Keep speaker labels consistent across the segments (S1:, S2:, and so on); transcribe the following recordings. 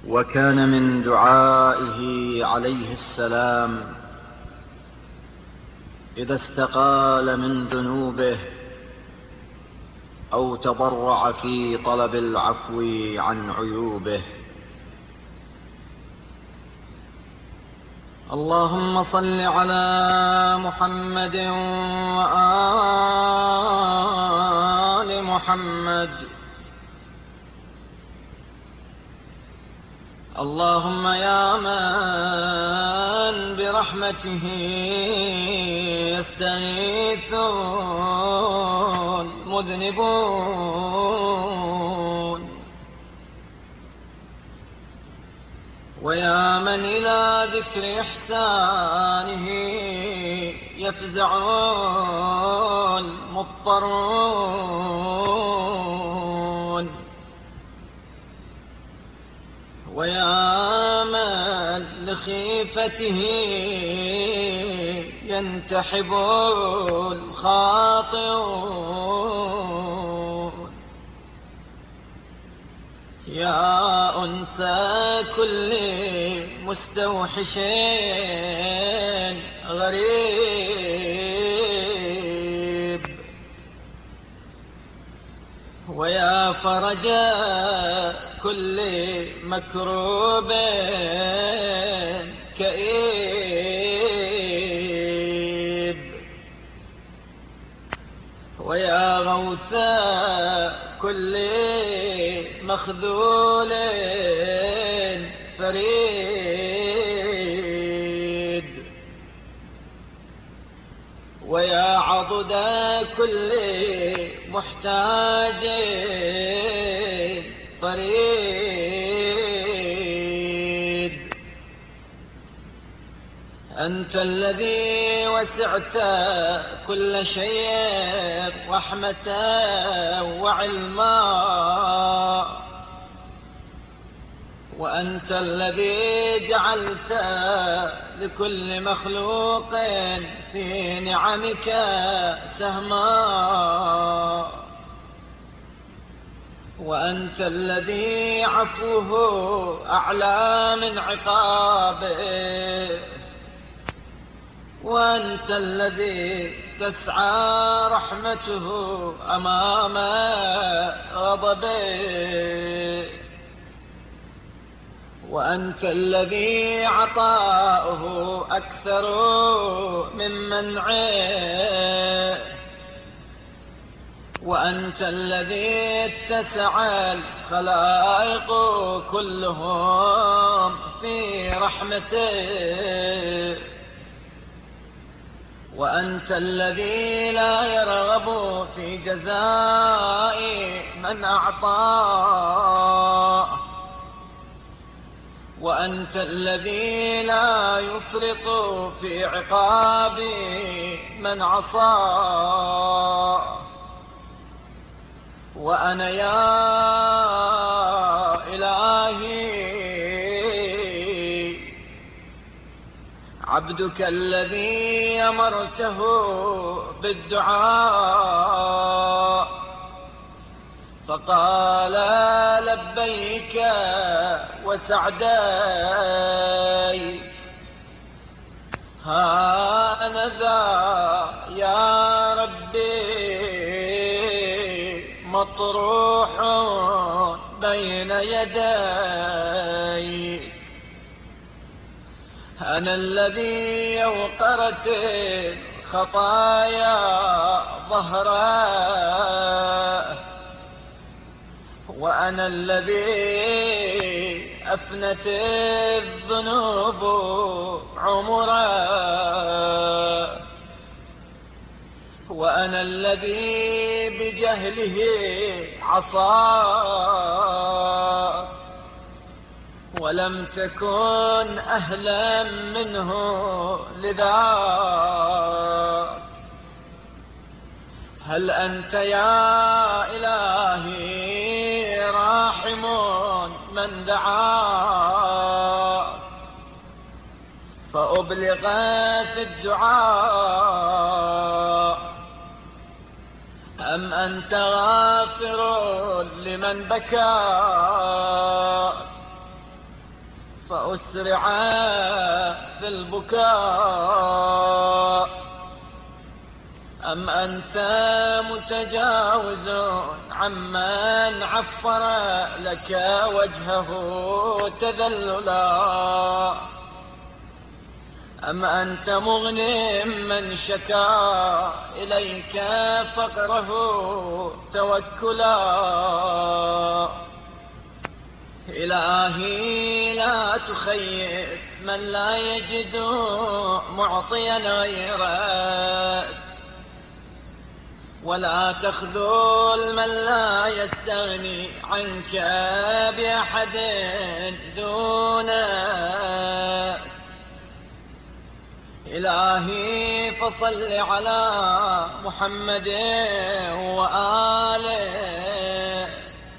S1: وكان من دعائه عليه السلام إذا استقال من ذنوبه أو تضرع في طلب العفو عن عيوبه: اللهم صل على محمد وآل محمد. اللهم يا من برحمته يستغيث المذنبون، ويا من إلى ذكر إحسانه يفزع المضطرون، ويا من لخيفته ينتحب الخاطئون، يا أنس كل مستوحش غريب، ويا فرج كل مكروب كئيب، ويا غوث كل مخذول فريد، ويا عضد كل محتاج فريد. أنت الذي وسعت كل شيء رحمة وعلما، وأنت الذي جعلت لكل مخلوق في نعمك سهما، وأنت الذي عفوه أعلى من عقابه، وأنت الذي تسعى رحمته أمام غضبه، وأنت الذي عطاؤه أكثر من منعه، وأنت الذي اتسع الخلائق كلهم في رحمته، وأنت الذي لا يرغب في جزاء من أعطاه، وأنت الذي لا يفرط في عقاب من عصاه. وأنا يا إلهي عبدك الذي أمرته بالدعاء فقال لبيك وسعديك، هانذا يا ربي مطروح بين يديك. أنا الذي أوقرت الخطايا ظهره، وأنا الذي أفنت الذنوب عمره، وأنا الذي بجهله عصاه، ولم تكن أهلا منه لذا. هل أنت يا إلهي راحم من دعا فأبلغ في الدعاء، أم أنت غافر لمن بكى
S2: فأسرع في البكاء. أم أنت متجاوز عمن عفر لك وجهه تذللا؟ أم أنت مغن من شكا إليك فقره توكلا؟ إلهي لا تخيب من لا يجد معطيا غيرك، ولا تخذل من لا يستغني عنك بأحد دونك. إلهي فصل على محمد وآله،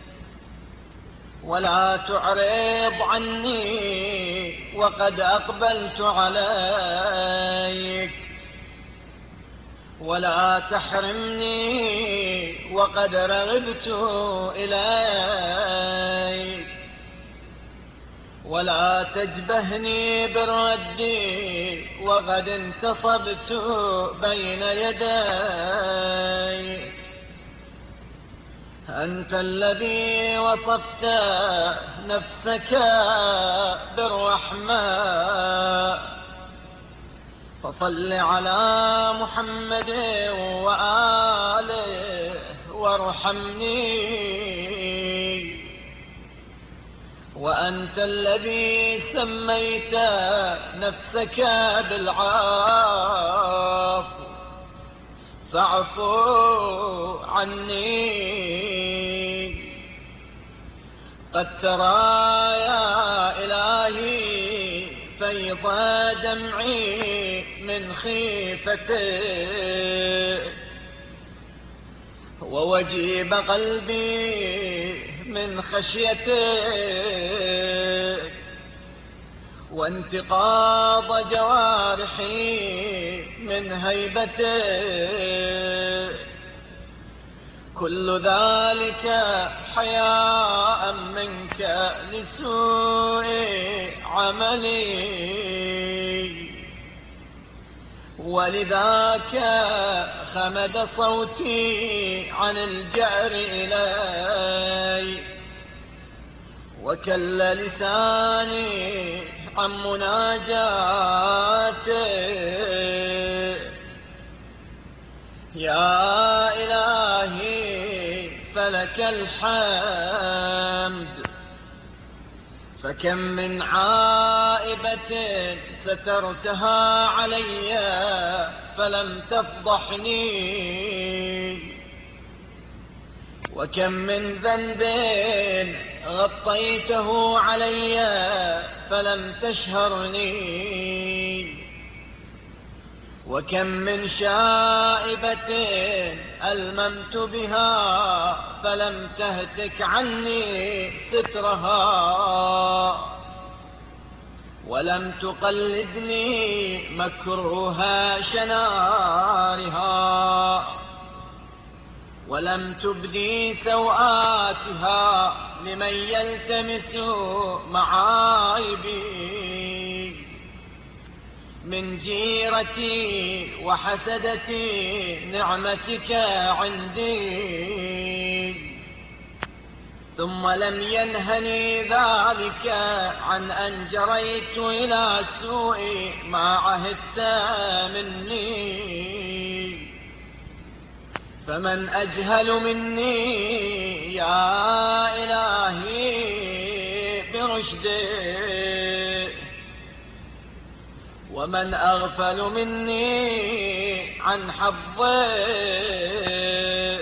S2: ولا تعرض عني وقد أقبلت عليك، ولا تحرمني وقد رغبت إليك، ولا تجبهني بالرد وقد انتصبت بين يديك. أنت الذي وصفت نفسك بالرحمة، فصل على محمد وآله وارحمني. وأنت الذي سميت نفسك بالعفو، فاعفو عني. قد ترى يا إلهي فيض دمعي من خيفتك، ووجيب قلبي من خشيتك، وانتقاض جوارحي من هيبتك. كل ذلك حياء منك لسوء عملي، ولذاك خمد صوتي عن الجأر إلي، وكل لساني عن مناجاتك. يا إلهي فلك الحمد، فكم من عائبة سترتها علي فلم تفضحني، وكم من ذنب غطيته علي فلم تشهرني، وكم من شائبة ألممت بها فلم تهتك عني سترها، ولم تقلدني مكروها شنارها، ولم تبدي سوآتها لمن يلتمس معايبي. من جيرتي وحسدتي نعمتك عندي، ثم لم ينهني ذلك عن أن جريت إلى السوء ما عهدت مني. فمن أجهل مني يا إلهي برشدي، ومن أغفل مني عن حظي،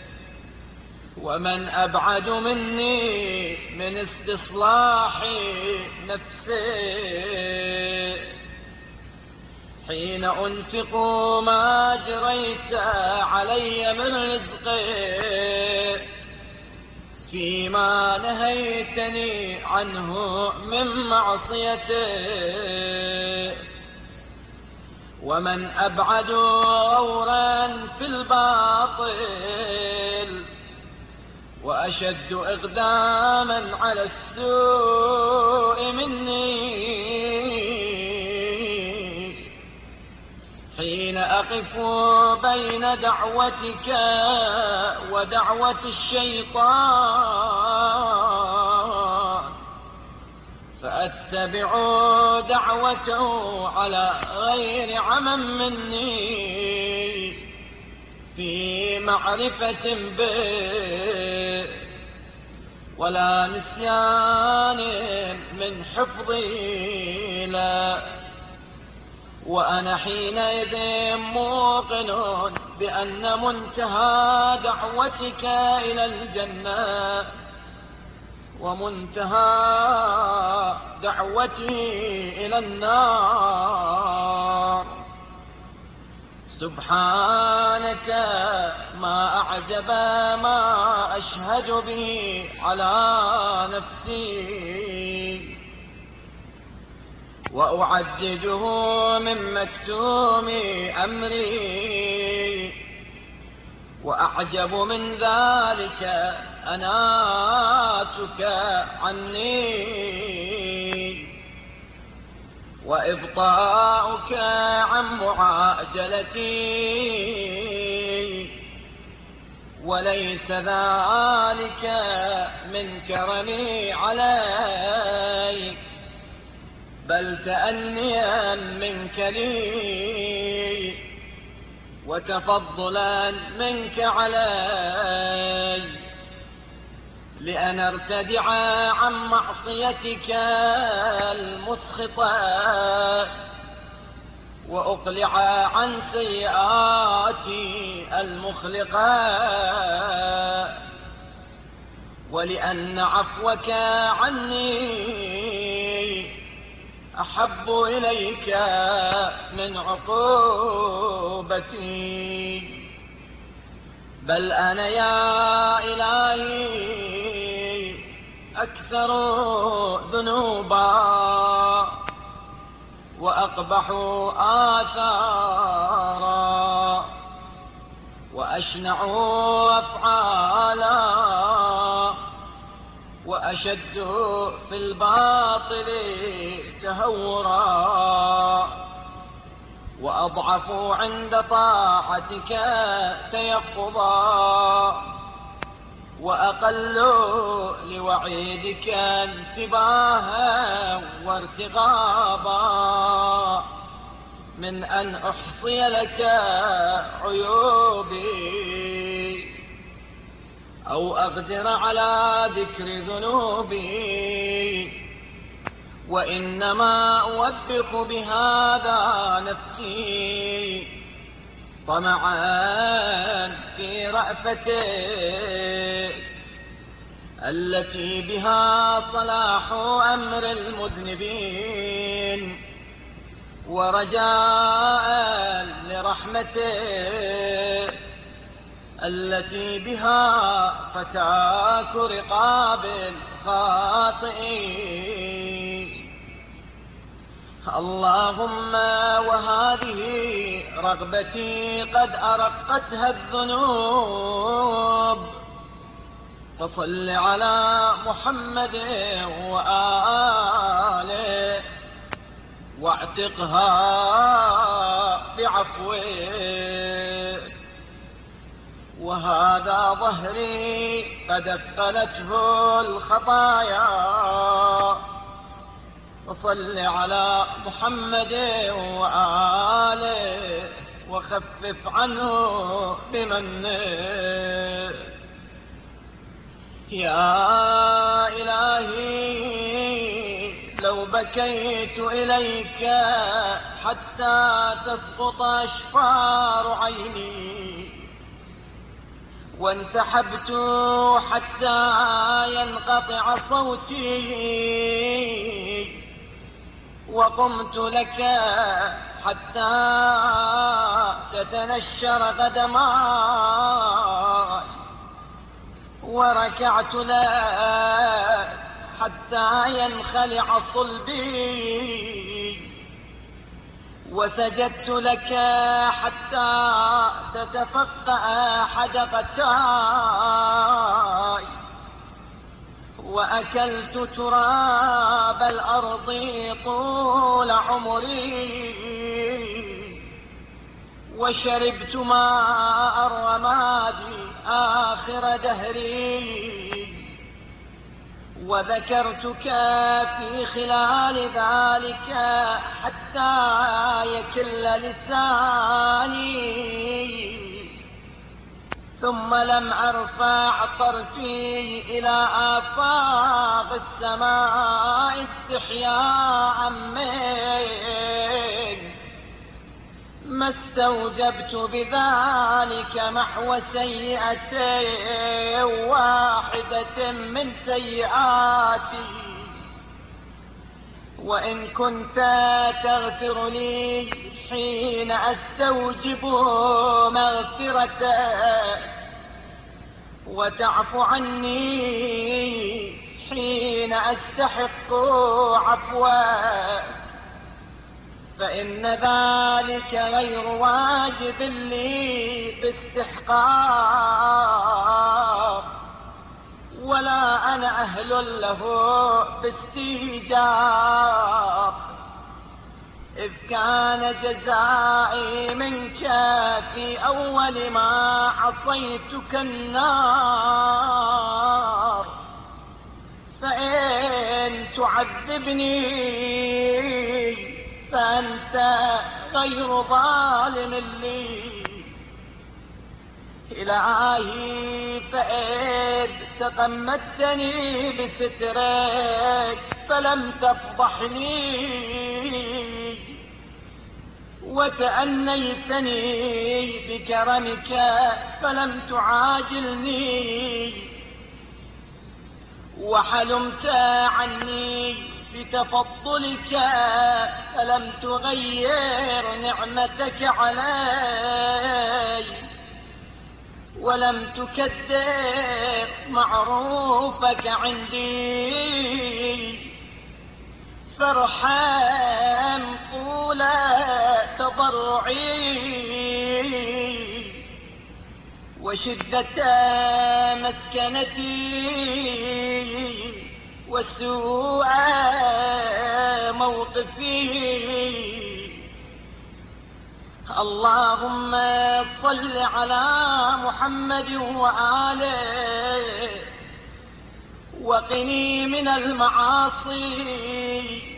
S2: ومن أبعد مني من استصلاح نفسي. حين أنفق ما جريت علي من رزقي فيما نهيتني عنه من معصيتي. ومن أبعد غورا في الباطل وأشد إقداما على السوء مني. أقف بين دعوتك ودعوة الشيطان فأتبع دعوته على غير عمم مني في معرفة به ولا نسيان من حفظي له، وأنا حينئذ موقن بأن منتهى دعوتك إلى الجنة ومنتهى دعوتي إلى النار. سبحانك ما أعجب ما أشهد به على نفسي، وأعججه من مكتوم أمري، وأعجب من ذلك أناتك عني وإبطاؤك عن معاجلتي، وليس ذلك من كرمي عليك بل تأنيا منك لي وتفضلا منك علي، لأن ارتدع عن معصيتك المسخطة وأقلع عن سيئاتي المخلقة، ولأن عفوك عني أحب إليك من عقوبتي. بل أنا يا إلهي أكثر ذنوبا وأقبح آثارا وأشنع أفعالا وأشد في الباطل تهورا وأضعف عند طاعتك تيقظا وأقل لوعيدك انتباها وارتغابا من أن أحصي لك عيوبي أو أقدر على ذكر ذنوبي، وإنما أوبخ بهذا نفسي طمعا في رأفتك التي بها صلاح أمر المذنبين، ورجاء لرحمتك التي بها فتاك رقاب الخاطئين. اللهم وهذه رغبتي قد أرقتها الذنوب، فصل على محمد وآله واعتقها بعفوك. وهذا ظهري قد اثقلته الخطايا، وصل على محمد وآله وخفف عنه بمنه. يا إلهي لو بكيت إليك حتى تسقط أشفار عيني، وانتحبت حتى ينقطع صوتي، وقمت لك حتى تتنشر قدماي، وركعت لك حتى ينخلع صلبي، وسجدت لك حتى تتفقأ حدقتاي، وأكلت تراب الأرض طول عمري، وشربت ماء الرماد آخر دهري، وذكرتك في خلال ذلك حتى يكل لساني، ثم لم أرفع طرفي إلى آفاق السماء استحياء منك، ما استوجبت بذلك محو سيئة واحدة من سيئاتي. وإن كنت تغفر لي حين أستوجب مغفرتك، وتعفو عني حين أستحق عفوك، فإن ذلك غير واجب لي باستحقاق، ولا أنا أهل له باستيجاب، إذ كان جزائي منك في أول ما عصيتك النار، فإن تعذبني فأنت غير ظالم لي. إلهي فإذ تغمدتني بسترك فلم تفضحني، وتأنيتني بكرمك فلم تعاجلني، وحلمت عني بتفضلك فلم تغير نعمتك علي، ولم تكدر معروفك عندي، فارحم طول تضرعي وشدة مسكنتي وسوء موقفي. اللهم صل على محمد وآله، وقني من المعاصي،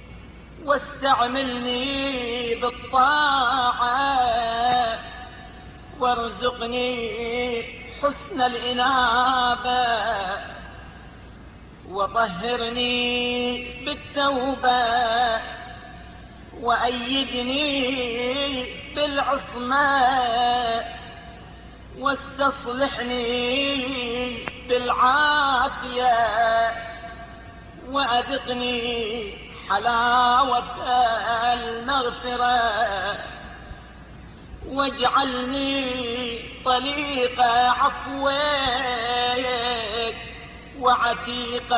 S2: واستعملني بالطاعة، وارزقني حسن الإنابة، وطهرني بالتوبة، وأيدني بالعصمة، واستصلحني بالعافية، وأذقني حلاوة المغفرة، واجعلني طليق عفوك وعتيق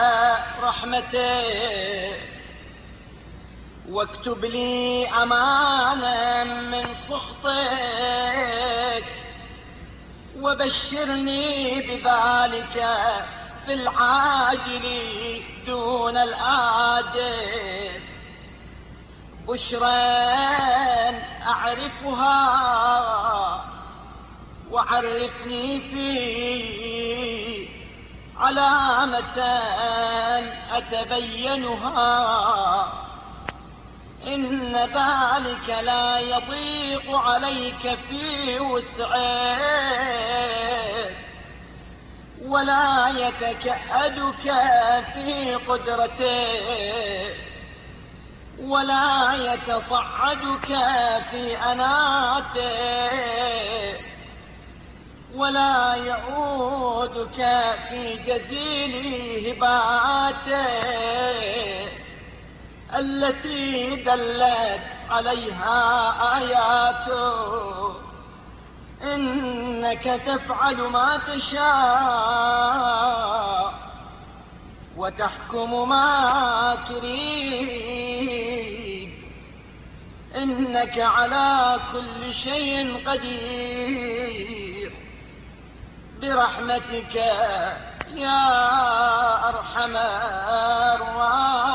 S2: رحمتك، واكتب لي أمانا من سخطك، وبشرني بذلك في العاجل دون الآجل، بشرى أعرفها وعرفني فيه علامة أتبينها، إن ذلك لا يضيق عليك في وسعك، ولا يتكأدك في قدرتك، ولا يتصعدك في أناتك، ولا يعودك في جزيل هباتك التي دلت عليها آياته، إنك تفعل ما تشاء وتحكم ما تريد، إنك على كل شيء قدير، برحمتك يا أرحم الراحمين.